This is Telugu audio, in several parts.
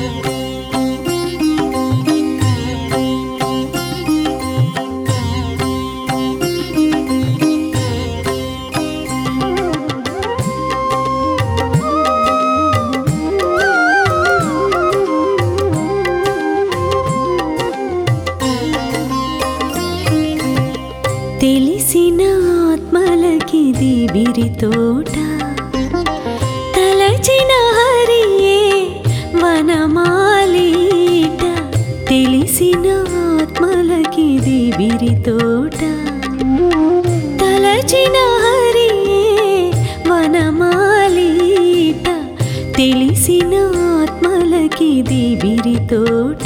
తెలిసిన ఆత్మలకిది విరితోట, తలచిన హరియే వనమాలీట. తెలిసిన ఆత్మలకిది విరితోట, తలచిన హరియే వనమాలీట. తెలిసిన ఆత్మలకిది విరితోట.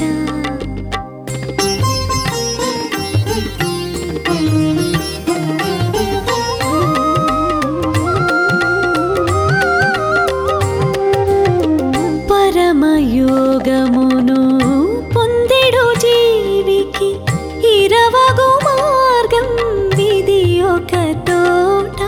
పరమయోగమును పొందెడు జీవికి ఇరవగు మార్గం విధి ఒక తోట.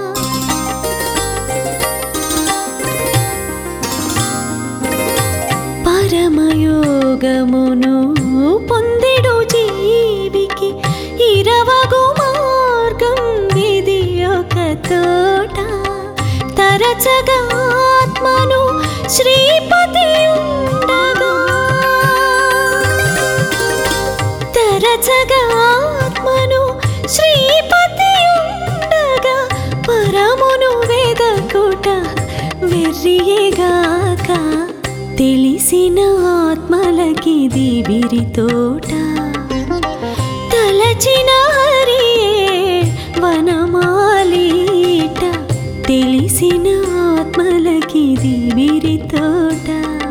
పరమయోగమును పొందెడు జీవికి ఇరవగు మార్గం విధి ఒక తోట. తరచగా ఆత్మను శ్రీపతి ఉండగా, తరచగా ఆత్మను శ్రీపతి ఉండగా, పరమును వెదకుట వెర్రియేగాక. తెలిసిన ఆత్మలకిది విరితోట, తలచిన హరియే వనమాలీట. తెలిసిన ఆత్మలకిది విరితోట.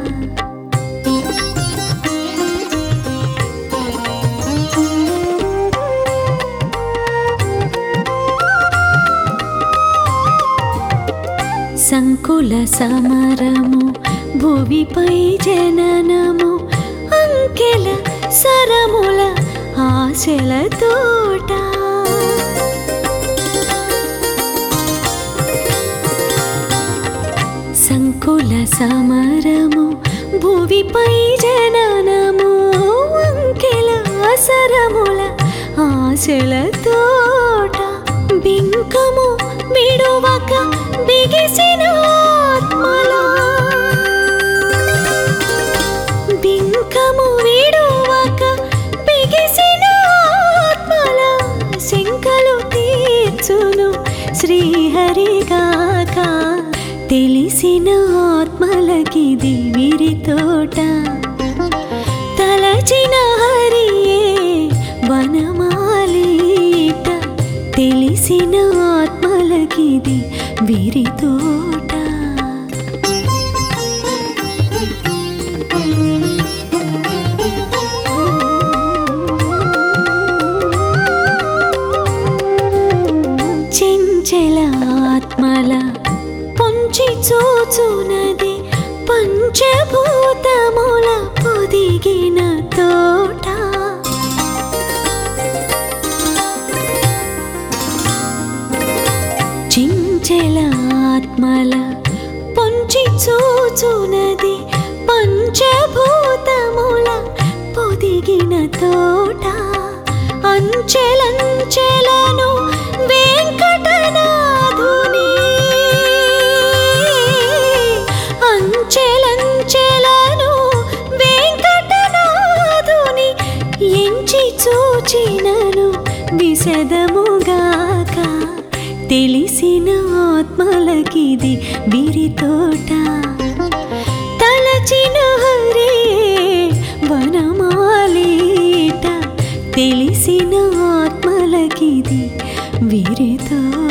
సంకుల సమరము భువిపై జననము, అంకెల సరముల ఆశల తోట. సంకుల సమరము భువిపై జననము, అంకెల సరముల ఆశల తోట. బింకము విడువక బిగిసిన ఆత్మల, బింకము విడువక బిగిసిన ఆత్మల, శంకలు తీర్చును శ్రీహరిగాక. తెలిసిన ఆత్మలకిది విరితోట, తలచిన హరియే వనమాలీట. తెలిసిన ఆత్మలకిది విరితోట. చెంచల ఆత్మల పొంచి చూచునది పంచభూతముల పొదిగిన తోట. చెంచల ఆత్మల పొంచి చూచునది పంచభూతముల పొదిగిన తోట. అంచెలంచెలను వెంకటనాథుని, అంచెలంచెలను వెంకటనాథుని ఎంచి చూచినను విశదముగాక. తెలిసిన ఆత్మలకిది విరితోట, తలచిన హరియే వనమాలీట. తెలిసిన ఆత్మలకిది విరితోట.